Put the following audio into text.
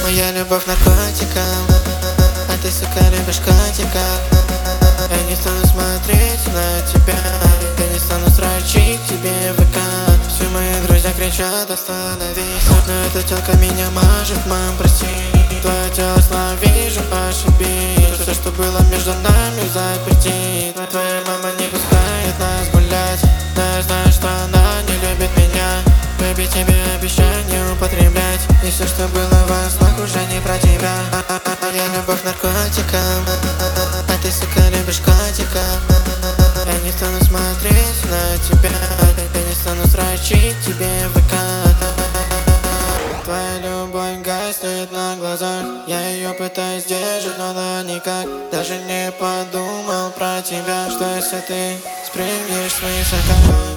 Моя любовь наркотиком, а ты, сука, любишь котика. Я не стану смотреть на тебя, я не стану строчить тебе в ВК. Все мои друзья кричат: остановись. Но эта тёлка меня мажет, мам, прости. Твое тело вижу, ошибись. Все, что было между нами, заперти. Твоя мама не пускает нас гулять, но я знаю, что она не любит меня. Baby, тебе обещание употреблять, и все, что было во снах, уже не про тебя. Моя любовь наркотиком, а ты, сука, любишь котика. Я не стану смотреть на тебя, я не стану строчить тебе в ВК. Твоя любовь гаснет на глазах, я ее пытаюсь сдержать, но она никак. Даже не подумал про тебя, что если ты спрыгнешь с высока.